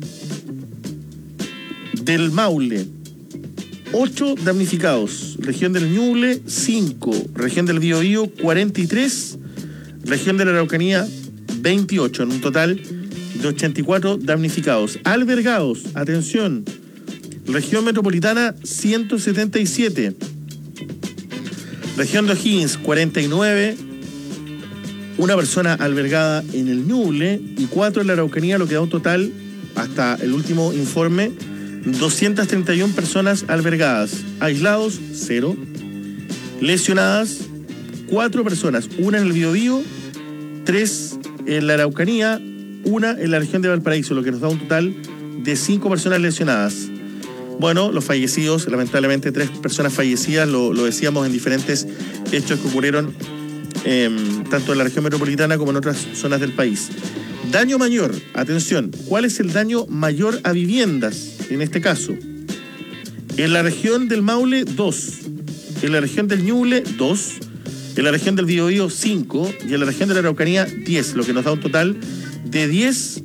del Maule, 8 damnificados. Región del Ñuble, 5. Región del Biobío, 43. Región de la Araucanía, 28. En un total de 84 damnificados. Albergados, atención. Región metropolitana, 177. Región de O'Higgins, 49. Una persona albergada en el Ñuble y 4 en la Araucanía, lo que da un total, hasta el último informe, 231 personas albergadas. Aislados, 0. Lesionadas, 4 personas. Una en el Biobío, 3 en la Araucanía, 1 en la región de Valparaíso, lo que nos da un total de 5 personas lesionadas. Bueno, los fallecidos, lamentablemente 3 personas fallecidas, lo decíamos en diferentes hechos que ocurrieron tanto en la región metropolitana como en otras zonas del país. Daño mayor, atención, ¿cuál es el daño mayor a viviendas en este caso? En la región del Maule, 2. En la región del Ñuble, 2. En la región del Biobío, 5. Y en la región de la Araucanía, 10, lo que nos da un total de 10.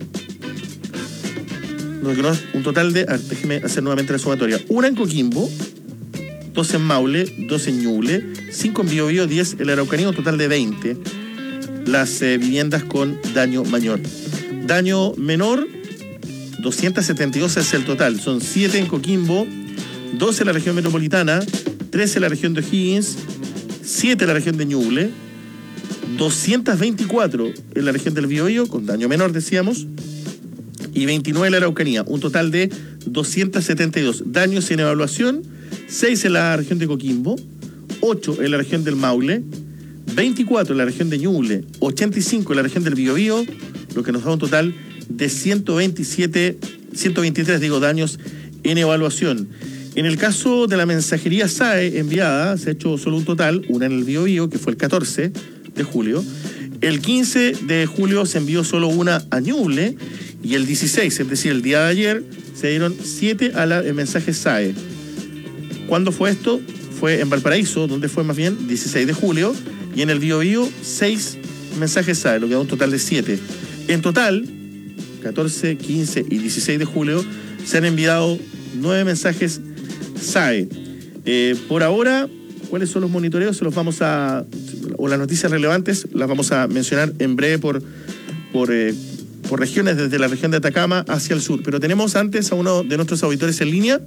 Un total de, déjeme hacer nuevamente la sumatoria. 1 en Coquimbo, 2 en Maule, 2 en Ñuble, 5 en Biobío, 10 en la Araucanía, un total de 20 las viviendas con daño mayor. Daño menor, 272 es el total. Son 7 en Coquimbo, 2 en la región metropolitana, 3 en la región de O'Higgins, 7 en la región de Ñuble, 224 en la región del Biobío, con daño menor decíamos, y 29 en la Araucanía, un total de 272. Daños en evaluación, 6 en la región de Coquimbo, 8 en la región del Maule, 24 en la región de Ñuble, 85 en la región del Biobío, lo que nos da un total de 123 daños en evaluación. En el caso de la mensajería SAE enviada, se ha hecho solo un total, una en el Biobío, que fue el 14 de julio. El 15 de julio se envió solo una a Ñuble, y el 16, es decir, el día de ayer, se dieron 7 a la mensaje SAE. ¿Cuándo fue esto? Fue en Valparaíso, donde fue más bien 16 de julio, y en el Biobío 6 mensajes SAE, lo que da un total de 7. En total, 14, 15 y 16 de julio, se han enviado 9 mensajes SAE. Por ahora, ¿cuáles son los monitoreos? O las noticias relevantes las vamos a mencionar en breve por regiones, desde la región de Atacama hacia el sur. Pero tenemos antes a uno de nuestros auditores en línea.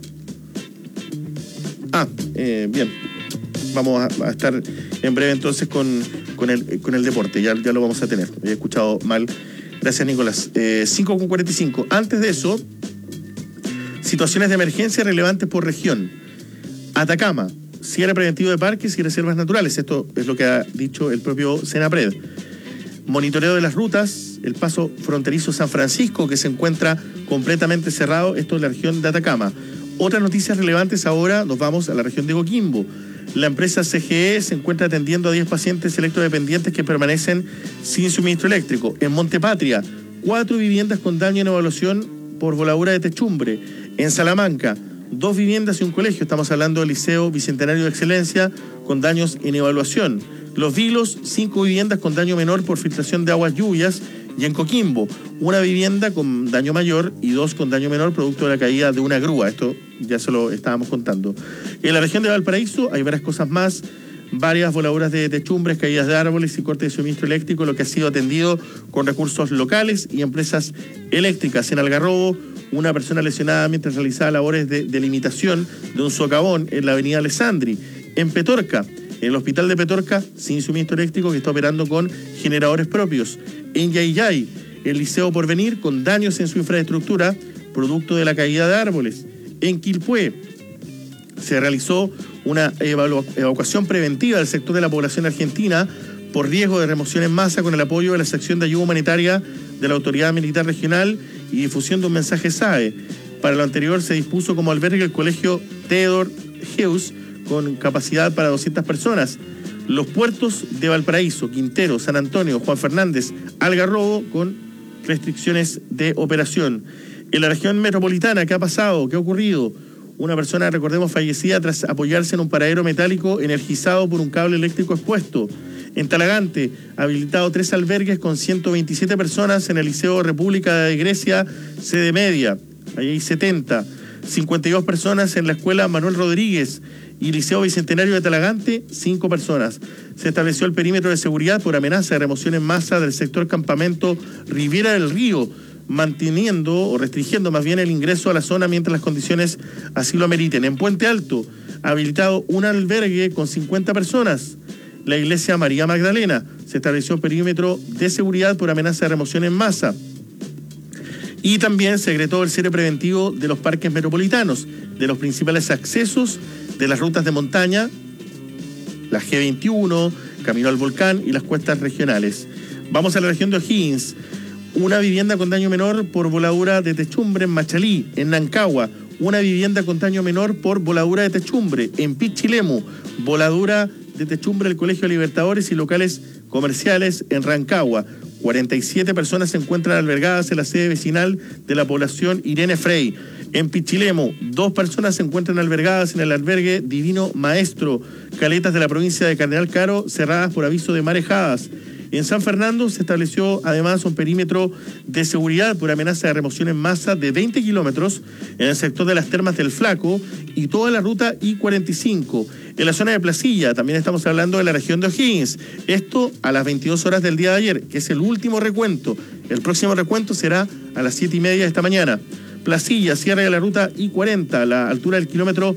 Bien. Vamos a estar en breve entonces con el deporte. Ya lo vamos a tener. He escuchado mal. Gracias, Nicolás. 5:45. Antes de eso, situaciones de emergencia relevantes por región. Atacama, cierre preventivo de parques y reservas naturales. Esto es lo que ha dicho el propio Senapred. Monitoreo de las rutas, el paso fronterizo San Francisco, que se encuentra completamente cerrado. Esto es la región de Atacama. Otras noticias relevantes ahora, nos vamos a la región de Coquimbo. La empresa CGE se encuentra atendiendo a 10 pacientes electrodependientes que permanecen sin suministro eléctrico. En Montepatria, 4 viviendas con daño en evaluación por voladura de techumbre. En Salamanca, 2 viviendas y un colegio. Estamos hablando del Liceo Bicentenario de Excelencia con daños en evaluación. Los Vilos, 5 viviendas con daño menor por filtración de aguas lluvias. Y en Coquimbo, 1 vivienda con daño mayor y 2 con daño menor producto de la caída de una grúa. Esto ya se lo estábamos contando. En la región de Valparaíso hay varias cosas más. Varias voladuras de techumbres, caídas de árboles y corte de suministro eléctrico, lo que ha sido atendido con recursos locales y empresas eléctricas. En Algarrobo, una persona lesionada mientras realizaba labores de delimitación de un socavón en la avenida Alessandri. En Petorca, el hospital de Petorca, sin suministro eléctrico, que está operando con generadores propios. En Yayay, el Liceo Porvenir, con daños en su infraestructura, producto de la caída de árboles. En Quilpué, se realizó una evacuación preventiva del sector de la población argentina por riesgo de remoción en masa con el apoyo de la sección de ayuda humanitaria de la Autoridad Militar Regional y difusión de un mensaje SAE. Para lo anterior se dispuso como albergue el colegio Theodor Heuss con capacidad para 200 personas. Los puertos de Valparaíso, Quintero, San Antonio, Juan Fernández, Algarrobo con restricciones de operación. En la región metropolitana, ¿qué ha pasado? ¿Qué ha ocurrido? Una persona, recordemos, fallecida tras apoyarse en un paradero metálico energizado por un cable eléctrico expuesto. En Talagante, habilitado 3 albergues con 127 personas en el Liceo República de Grecia, sede media. Ahí hay 70. 52 personas en la Escuela Manuel Rodríguez y Liceo Bicentenario de Talagante, 5 personas. Se estableció el perímetro de seguridad por amenaza de remoción en masa del sector Campamento Riviera del Río, manteniendo o restringiendo más bien el ingreso a la zona mientras las condiciones así lo ameriten. En Puente Alto, habilitado un albergue con 50 personas. La iglesia María Magdalena, se estableció perímetro de seguridad por amenaza de remoción en masa. Y también se decretó el cierre preventivo de los parques metropolitanos, de los principales accesos de las rutas de montaña, la G21, Camino al Volcán y las cuestas regionales. Vamos a la región de O'Higgins. Una vivienda con daño menor por voladura de techumbre en Machalí, en Nancagua. Una vivienda con daño menor por voladura de techumbre en Pichilemu. Voladura de techumbre del Colegio Libertadores y locales comerciales en Rancagua. 47 personas se encuentran albergadas en la sede vecinal de la población Irene Frey. En Pichilemu, 2 personas se encuentran albergadas en el albergue Divino Maestro. Caletas de la provincia de Cardenal Caro cerradas por aviso de marejadas. En San Fernando se estableció además un perímetro de seguridad por amenaza de remoción en masa de 20 kilómetros en el sector de las Termas del Flaco y toda la ruta I-45. En la zona de Placilla también estamos hablando de la región de O'Higgins. Esto a las 22 horas del día de ayer, que es el último recuento. El próximo recuento será a las 7:30 de esta mañana. Placilla, cierre de la ruta I-40, a la altura del kilómetro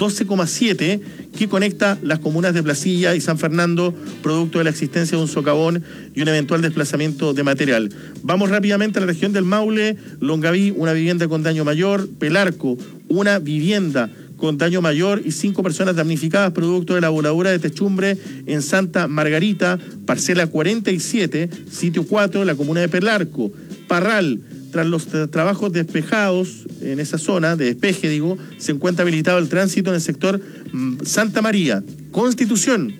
12,7, que conecta las comunas de Placilla y San Fernando, producto de la existencia de un socavón y un eventual desplazamiento de material. Vamos rápidamente a la región del Maule. Longaví, una vivienda con daño mayor. Pelarco, una vivienda con daño mayor y 5 personas damnificadas producto de la voladura de techumbre en Santa Margarita, parcela 47, sitio 4, la comuna de Pelarco. Parral, tras los trabajos despejados en esa zona, de despeje digo, se encuentra habilitado el tránsito en el sector Santa María. Constitución,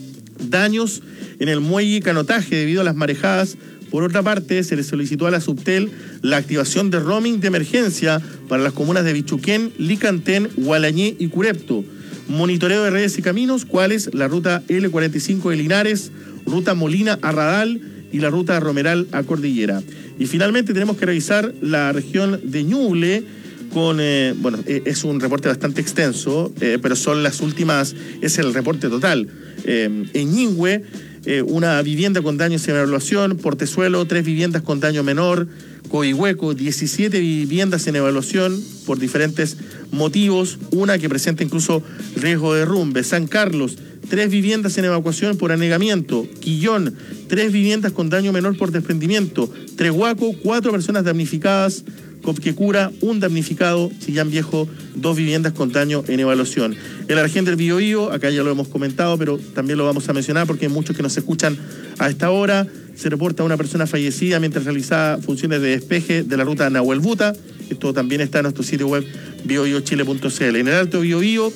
daños en el muelle y canotaje debido a las marejadas. Por otra parte, se le solicitó a la Subtel la activación de roaming de emergencia para las comunas de Bichuquén, Licantén, Gualañé y Curepto. Monitoreo de redes y caminos, cuáles la ruta L45 de Linares, ruta Molina a Radal y la ruta Romeral a Cordillera. Y finalmente tenemos que revisar la región de Ñuble con, es un reporte bastante extenso, pero son las últimas, es el reporte total. En Ñingüe, una vivienda con daños en evaluación. Portezuelo, 3 viviendas con daño menor. Coihueco, 17 viviendas en evaluación por diferentes motivos, una que presenta incluso riesgo de derrumbe. San Carlos, 3 viviendas en evacuación por anegamiento. Quillón, 3 viviendas con daño menor por desprendimiento. Trehuaco, 4 personas damnificadas. Copquecura, 1 damnificado. Chillán Viejo, 2 viviendas con daño en evaluación. En la región del Biobío, acá ya lo hemos comentado, pero también lo vamos a mencionar porque hay muchos que nos escuchan a esta hora. Se reporta una persona fallecida mientras realizaba funciones de despeje de la ruta Nahuelbuta. Esto también está en nuestro sitio web biobiochile.cl. En el Alto Biobío,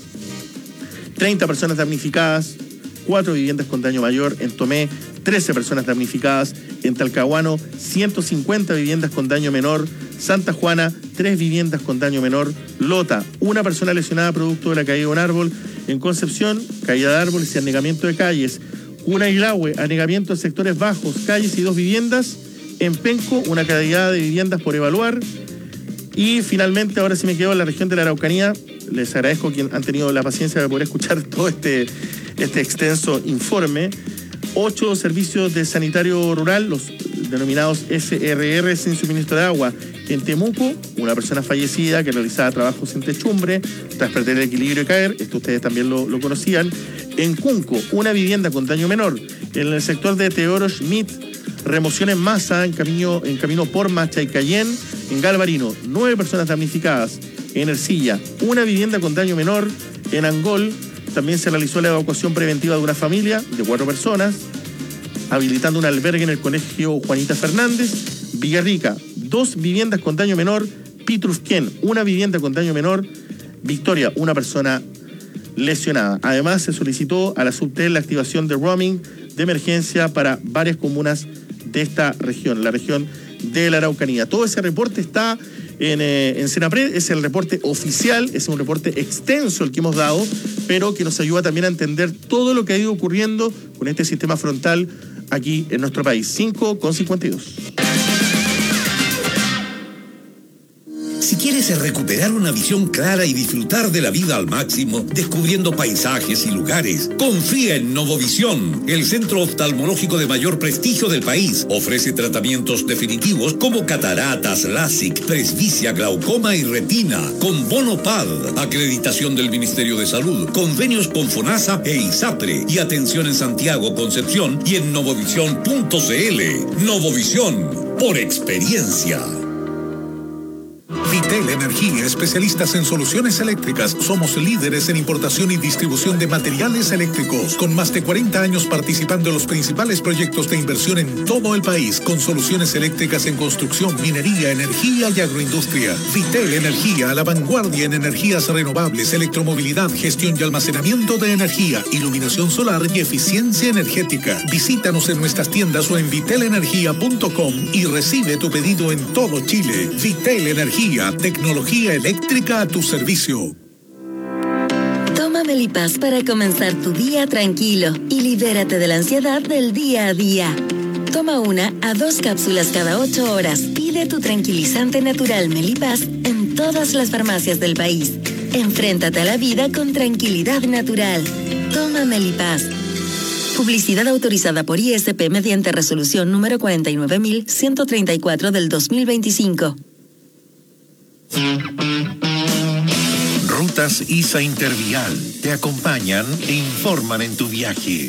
30 personas damnificadas, 4 viviendas con daño mayor. En Tomé, 13 personas damnificadas. En Talcahuano, 150 viviendas con daño menor. Santa Juana, 3 viviendas con daño menor. Lota, 1 persona lesionada producto de la caída de un árbol. En Concepción, caída de árboles y anegamiento de calles. Cunailahue, anegamiento en sectores bajos, calles y 2 viviendas. En Penco, una cantidad de viviendas por evaluar. Y finalmente, ahora sí me quedo en la región de la Araucanía. Les agradezco quien han tenido la paciencia de poder escuchar todo este extenso informe. 8 servicios de sanitario rural, los denominados SRR, sin suministro de agua. En Temuco, una persona fallecida que realizaba trabajos en techumbre tras perder el equilibrio y caer. Esto ustedes también lo conocían. En Cunco, una vivienda con daño menor. En el sector de Teodoro Schmidt, remoción en masa en camino por Machaycayén. En Galvarino, 9 personas damnificadas. En Ercilla, una vivienda con daño menor. En Angol, también se realizó la evacuación preventiva de una familia de 4 personas. habilitando un albergue en el colegio Juanita Fernández. Villarrica, 2 viviendas con daño menor. Pitrufquén, 1 vivienda con daño menor. Victoria, 1 persona lesionada. Además, se solicitó a la Subtel la activación de roaming de emergencia para varias comunas de esta región, la región de la Araucanía. Todo ese reporte está en Senapred, es el reporte oficial, es un reporte extenso el que hemos dado, pero que nos ayuda también a entender todo lo que ha ido ocurriendo con este sistema frontal aquí en nuestro país. 5:52. Si quieres recuperar una visión clara y disfrutar de la vida al máximo, descubriendo paisajes y lugares, confía en Novovisión, el centro oftalmológico de mayor prestigio del país. Ofrece tratamientos definitivos como cataratas, LASIK, presbicia, glaucoma y retina, con bono PAD, acreditación del Ministerio de Salud, convenios con FONASA e ISAPRE, y atención en Santiago, Concepción y en novovisión.cl. Novovisión, por experiencia. Vitel Energía, especialistas en soluciones eléctricas. Somos líderes en importación y distribución de materiales eléctricos, con más de 40 años participando en los principales proyectos de inversión en todo el país, con soluciones eléctricas en construcción, minería, energía y agroindustria. Vitel Energía, a la vanguardia en energías renovables, electromovilidad, gestión y almacenamiento de energía, iluminación solar y eficiencia energética. Visítanos en nuestras tiendas o en vitelenergia.com y recibe tu pedido en todo Chile. Vitel Energía, tecnología eléctrica a tu servicio. Toma Melipaz para comenzar tu día tranquilo y libérate de la ansiedad del día a día. Toma 1 a 2 cápsulas cada 8 horas. Pide tu tranquilizante natural Melipaz en todas las farmacias del país. Enfréntate a la vida con tranquilidad natural. Toma Melipaz. Publicidad autorizada por ISP mediante resolución número 49.134 del 2025. Rutas ISA Intervial te acompañan e informan en tu viaje.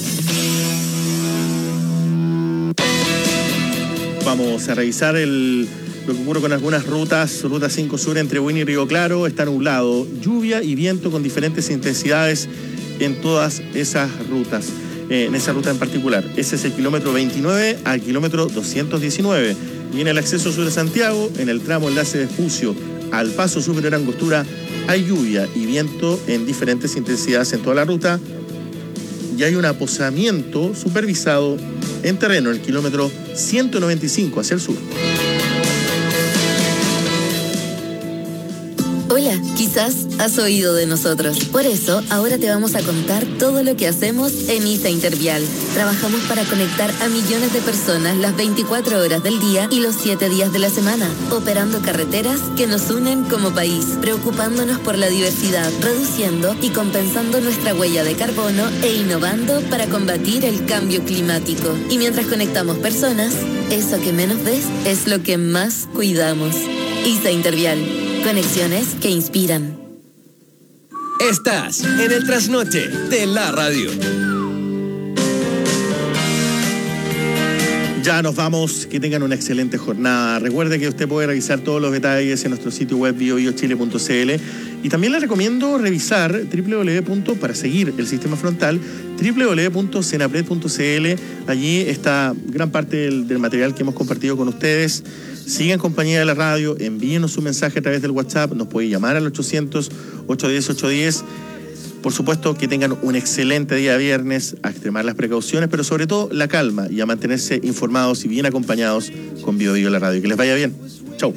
Vamos a revisar lo que ocurre con algunas rutas. Ruta 5 Sur entre Buin y Río Claro está nublado, lluvia y viento con diferentes intensidades en todas esas rutas. En esa ruta en particular, ese es el kilómetro 29 al kilómetro 219. Y en el acceso sur de Santiago, en el tramo enlace de Espucio al paso superior Angostura, hay lluvia y viento en diferentes intensidades en toda la ruta. Y hay un aposamiento supervisado en terreno, en el kilómetro 195 hacia el sur. Hola, quizás has oído de nosotros. Por eso, ahora te vamos a contar todo lo que hacemos en ISA Intervial. Trabajamos para conectar a millones de personas las 24 horas del día y los 7 días de la semana, operando carreteras que nos unen como país, preocupándonos por la diversidad, reduciendo y compensando nuestra huella de carbono e innovando para combatir el cambio climático. Y mientras conectamos personas, eso que menos ves es lo que más cuidamos. ISA Intervial. Conexiones que inspiran. Estás en el trasnoche de la radio. Ya nos vamos, que tengan una excelente jornada. Recuerde que usted puede revisar todos los detalles en nuestro sitio web biobiochile.cl y también le recomiendo revisar para seguir el sistema frontal, www.senapred.cl. Allí está gran parte del material que hemos compartido con ustedes. Sigan en compañía de la radio, envíenos un mensaje a través del WhatsApp, nos puede llamar al 800-810-810. Por supuesto, que tengan un excelente día viernes, a extremar las precauciones, pero sobre todo la calma y a mantenerse informados y bien acompañados con Bio Bio la radio. Que les vaya bien. Chau.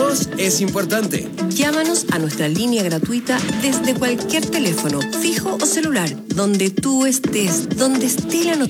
voz es importante. Llámanos a nuestra línea gratuita desde cualquier teléfono, fijo o celular, donde tú estés, donde esté la noticia.